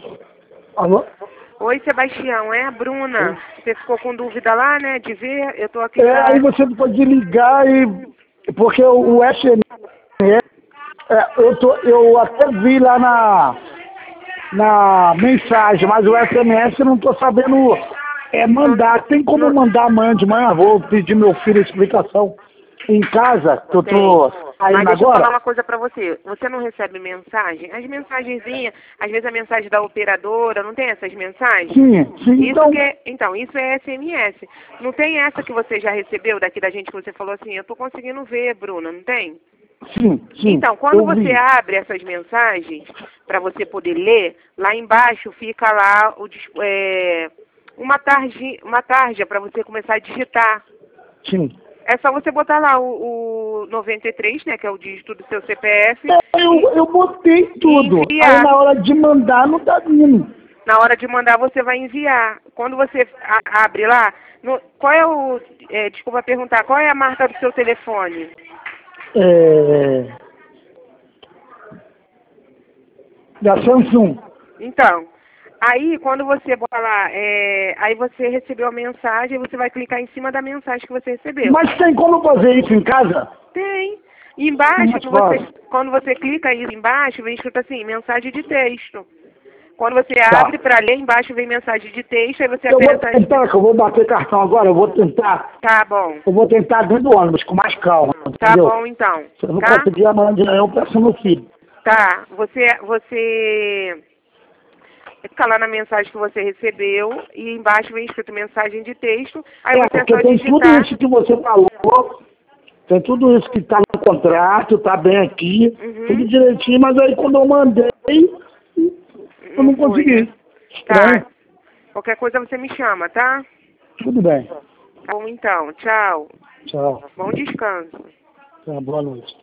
Alô? Oi, Sebastião, é a Bruna. Você ficou com dúvida lá, né, de ver? Eu tô aqui Aí você pode ligar porque o SMS, eu até vi lá na mensagem, mas o SMS eu não tô sabendo mandar. Tem como mandar amanhã de manhã? Vou pedir meu filho explicação em casa, que eu tô saindo Mas deixa eu falar agora. uma coisa pra você. Você não recebe mensagem? As mensagenzinhas, às vezes a mensagem da operadora, não tem essas mensagens? Sim, Isso é SMS. Não tem essa que você já recebeu daqui da gente que você falou assim, eu tô conseguindo ver, Bruna, não tem? Sim. Então, quando você abre essas mensagens para você poder ler, lá embaixo fica lá uma tarja para você começar a digitar. Sim. É só você botar lá o 93, né, que é o dígito do seu CPF. Eu botei tudo. Aí na hora de mandar não tá vindo. Na hora de mandar você vai enviar. Quando você abre lá, qual é o... desculpa perguntar, qual é a marca do seu telefone? Da Samsung. Então, aí quando você bota lá, aí você recebeu a mensagem, você vai clicar em cima da mensagem que você recebeu. Mas tem como fazer isso em casa? Tem. E embaixo, quando você clica aí embaixo, vem escrito assim, mensagem de texto. Quando você abre para ler, embaixo vem mensagem de texto, aí você aperta... Eu vou tentar, que eu vou bater cartão agora, eu vou tentar. Tá bom. Eu vou tentar dentro do ônibus, com mais calma, Tá entendeu? bom, então. Se eu não conseguir amanhã de manhã, eu peço meu filho. Tá. Você clica lá na mensagem que você recebeu e embaixo vem escrito mensagem de texto, aí você é só tem digitar... tudo isso que você falou, tem tudo isso que tá no contrato, tá bem aqui, tudo direitinho, mas aí quando eu mandei, eu não consegui. Né? Tá. Qualquer coisa você me chama, tá? Tudo bem. Bom, então. Tchau. Tchau. Bom descanso. Boa noite.